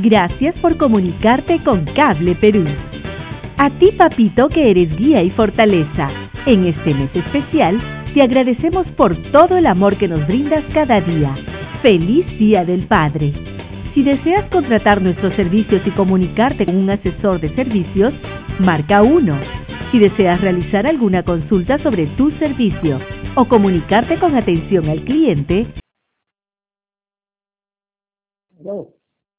Gracias por comunicarte con Cable Perú. A ti, papito, que eres guía y fortaleza. En este mes especial, te agradecemos por todo el amor que nos brindas cada día. ¡Feliz Día del Padre! Si deseas contratar nuestros servicios y comunicarte con un asesor de servicios, marca 1. Si deseas realizar alguna consulta sobre tu servicio o comunicarte con atención al cliente, No.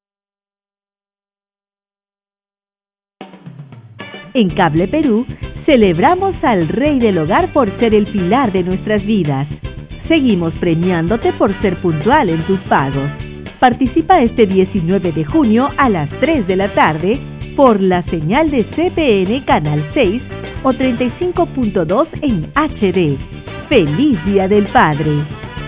En Cable Perú, celebramos al Rey del Hogar por ser el pilar de nuestras vidas. Seguimos premiándote por ser puntual en tus pagos. Participa este 19 de junio a las 3 de la tarde por la señal de CPN Canal 6 o 35.2 en HD. ¡Feliz Día del Padre!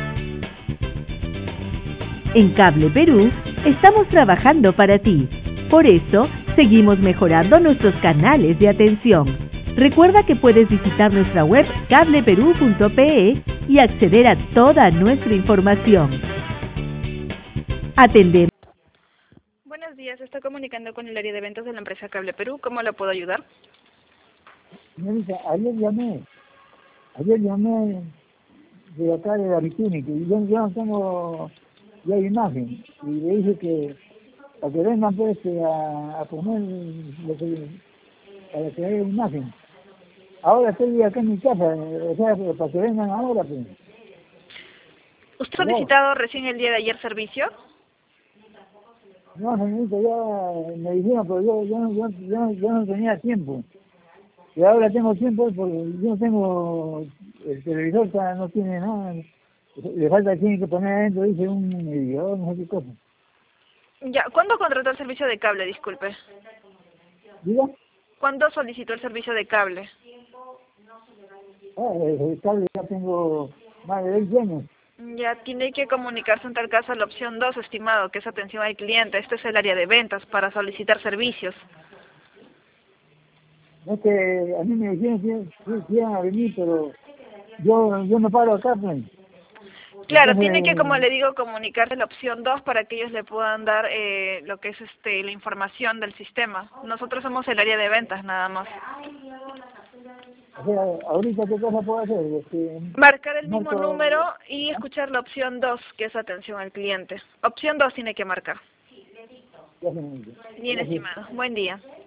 En Cable Perú, estamos trabajando para ti. Por eso, seguimos mejorando nuestros canales de atención. Recuerda que puedes visitar nuestra web cableperú.pe y acceder a toda nuestra información. Atendemos. Buenos días, se está comunicando con el área de ventas de la empresa Cable Perú. ¿Cómo la puedo ayudar? Señorita, ayer llamé de acá de la Bicúnica y yo no tengo ya imagen y le dije que para que vengan pues a poner lo que, para que haya imagen. Ahora estoy acá en mi casa, o sea, para que vengan ahora pues. ¿Usted ha solicitado recién el día de ayer servicio? No, señorita, ya me dijeron, pero yo no tenía tiempo. Y ahora tengo tiempo porque yo no tengo, el televisor no tiene nada. Le falta tiene que poner adentro, dice un medidor, no sé qué cosa. Ya, ¿cuándo contrató el servicio de cable, disculpe? ¿Diga? ¿Cuándo solicitó el servicio de cable? El cable ya tengo más de 20 años. Ya, tiene que comunicarse en tal caso a la opción 2, estimado, que es atención al cliente. Este es el área de ventas para solicitar servicios. No es que a mí me dijeron que iban a venir, pero yo no paro acá, pues. Claro, Entonces, tiene que, como le digo, comunicarse a la opción 2 para que ellos le puedan dar lo que es la información del sistema. Nosotros somos el área de ventas, nada más. o sea, ahorita qué cosa puedo hacer. Marcar el mismo Marco, número y escuchar la opción 2, que es atención al cliente. Opción 2 tiene que marcar. ya se me dice. Bien, Gracias. estimado. Buen día.